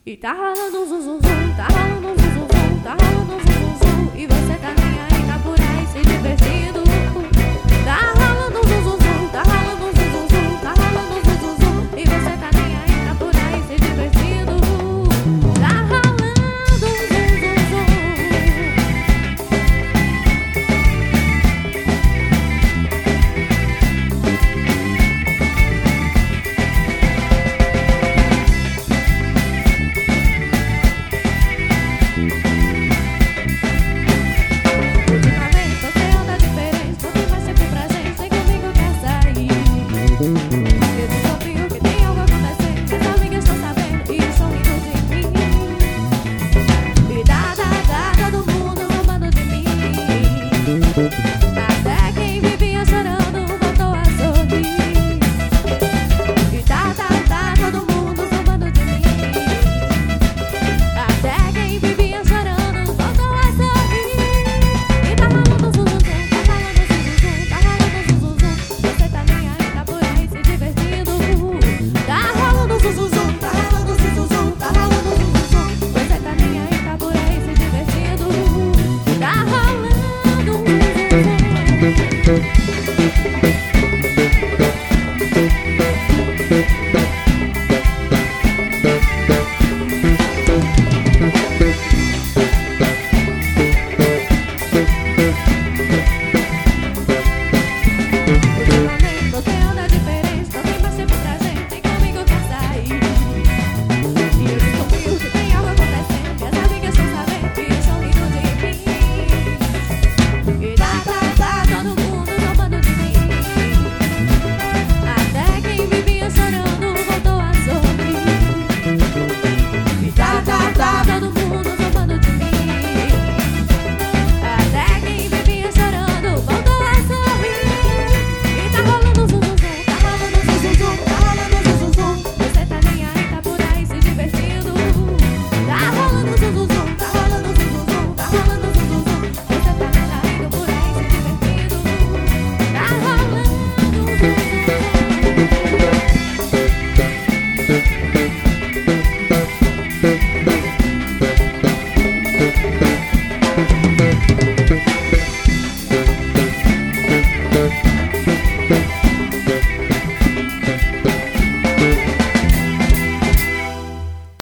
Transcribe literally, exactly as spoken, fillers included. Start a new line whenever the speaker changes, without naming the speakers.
E tá rolando um zum zum zum, tá rolando um zum zum zum, tá rolando um zum zum zum. E você tá nem aí, tá por aí se divertindo.